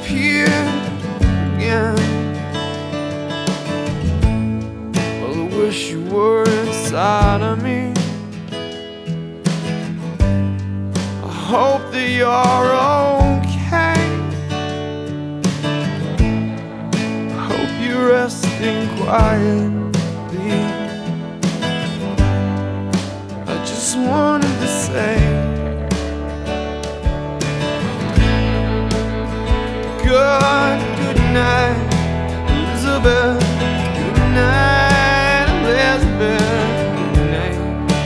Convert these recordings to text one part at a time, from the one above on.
disappeared again. Well, I wish you were inside of me. I hope that you're okay. I hope you're resting quietly. I just wanted to say good night, Elizabeth. Good night, Elizabeth. Good night.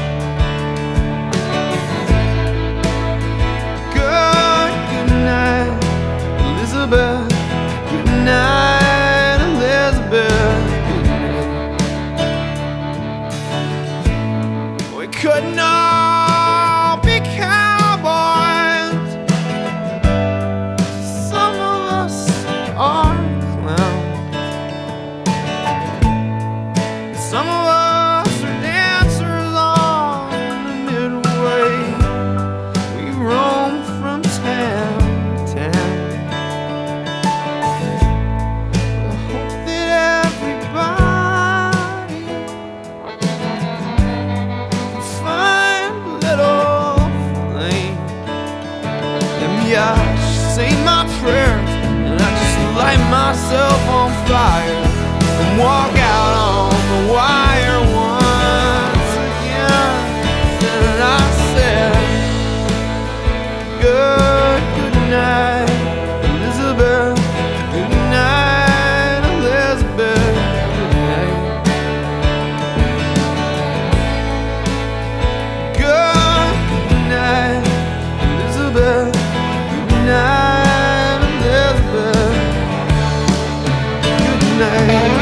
Good night, Elizabeth. Good night, Elizabeth. Good night. We couldn't all be cowboys. Some of us are clowns. Some of us are dancers on the midway. We roam from town to town. I hope that everybody can find a little flame. Let me say my prayers, and I just light myself on fire and walk out on the wire once again. And I said, good night, Elizabeth. Good night, Elizabeth. Good night. Good night, Elizabeth. Good night, Elizabeth. Good night.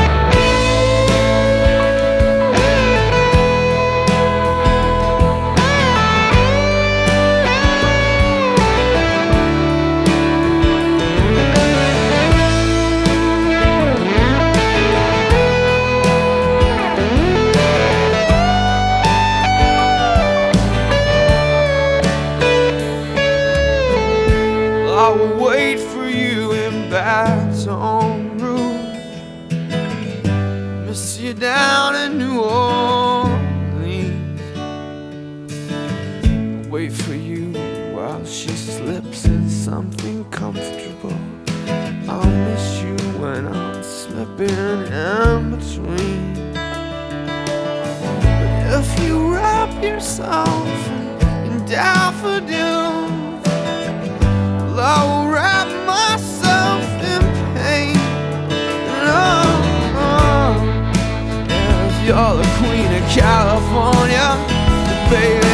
I will wait for you in Baton Rouge. Miss you down in New Orleans. I'll wait for you while she slips in something comfortable. I'll miss you when I'm slipping in between. But if you wrap yourself in daffodils, I will wrap myself in pain. And if you're the queen of California, baby,